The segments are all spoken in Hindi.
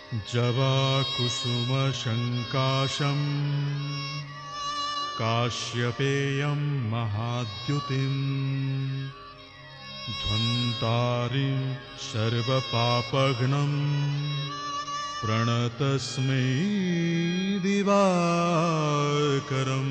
जवाकुसुमशङ्काशं काश्यपेयं महाद्युतिं ध्वन्तारिं सर्वपापघ्नं प्रणतस्मै दिवाकरम्।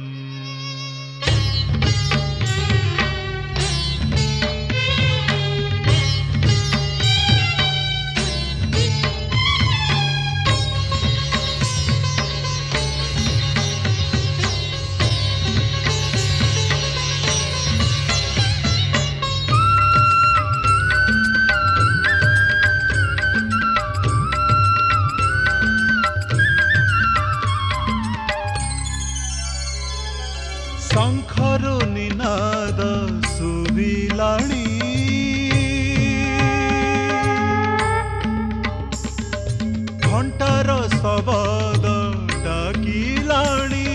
शंखर निनाद सुबिलाणी घंटार शब्द डाकिलाणी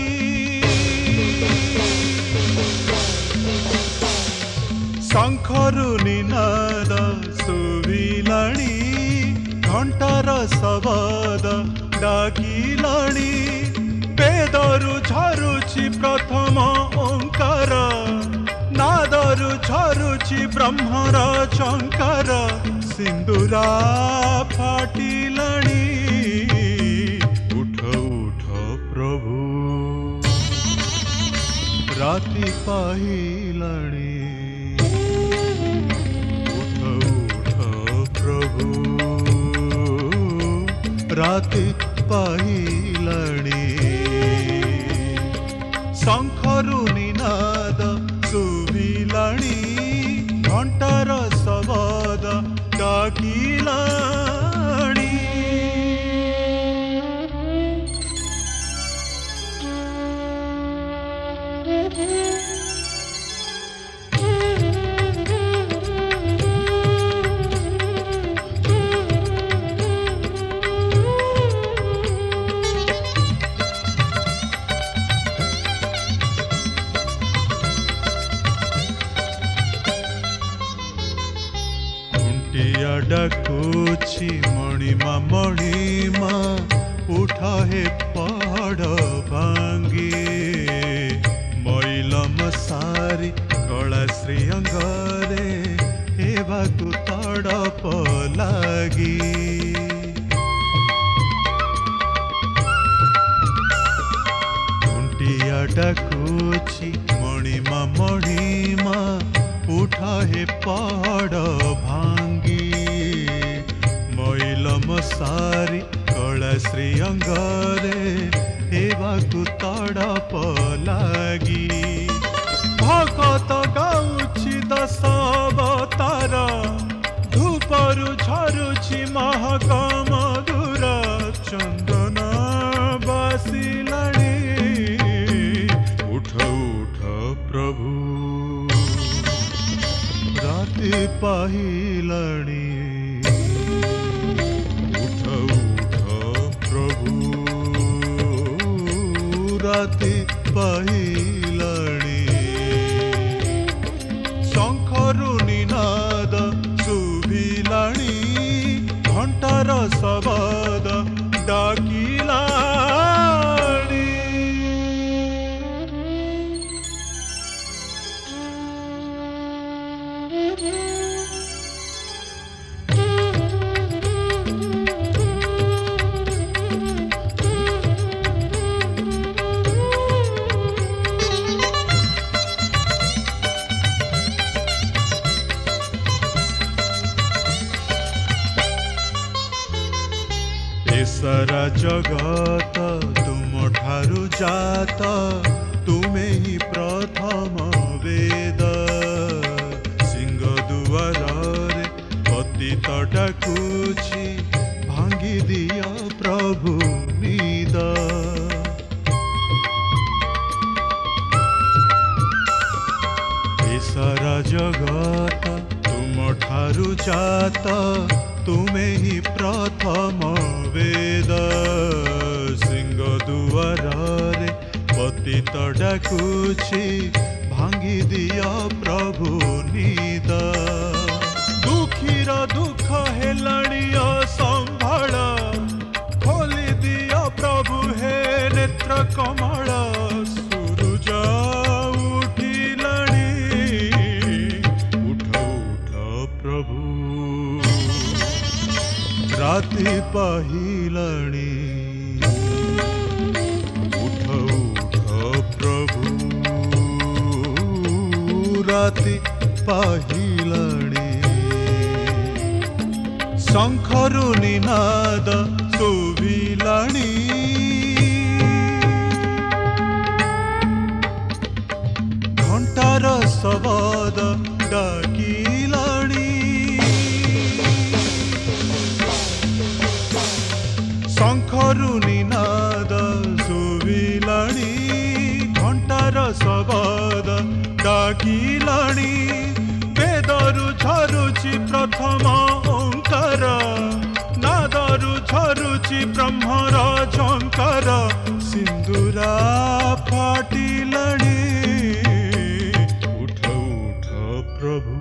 शंखर निनाद सुबिलाणी घंटार शब्द डाकिलाणी वेदरु झरुछि प्रथम ओंकार नादरु झरुछि ब्रह्मर चंकार सिंदूरा फाटिलाणी उठ उठ प्रभु राति पाहिलाणी उठ उठ प्रभु राति पाहिलाणी शंखरु निनाद सुबिलाणी घंटार शब्द डाकिलाणी। डाकुछि मणिमा मणिमा उठ हे पहाड़ भांगी मैलम सारी कला श्रीअंगरे हेबाकु तड़प लागी घंटिया डाकुछि मणिमा मणिमा उठ हे पहाड़ भांगी मैलम सारी कला श्रीअंगरे हेबाकु तड़प लागी भगत गाउछि दश अवतार धूपरु झरुछि महक मधुर चंदन बासिलाणी उठ उठ प्रभु राति पाहिलाणी उठ उठ प्रभु राति पाहिलाणी शंखरु निनाद सुबिलाणी घंटार शब्द डाकिलाणी। सारा जगत तुम ठारु जात तुमे ही प्रथम वेद सिंह दुआर रे पतित डाकुछि भांगी दिया प्रभु निद सारा जगत तुम ठारु जात तुमे ही प्रथम वेद सिंह दुआर रे पतित डाकुछि भांगी दिया प्रभु निद दुखीर दुख हेलाणी असंभाळ राति पाहिलाणी उठ उठ प्रभु राति पाहिलाणी शंखरु निनाद शुभिलाणी घंटार शब्द डाकिलाणी शंखरु निनाद शुभिलाणी घंटार शब्द डाकिलाणी वेदरु झरुछि प्रथम ओंकार नादरु झरुछि ब्रह्मर झंकार सिंदूरा फाटिलाणी उठ उठ प्रभु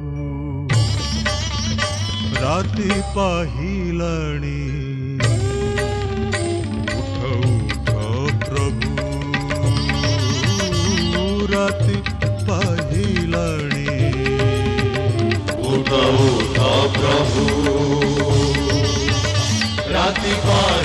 राति पाहिलाणी उठ उठ प्रभु राति पाहिलाणी उठ उठ प्रभु राति पाहिलाणी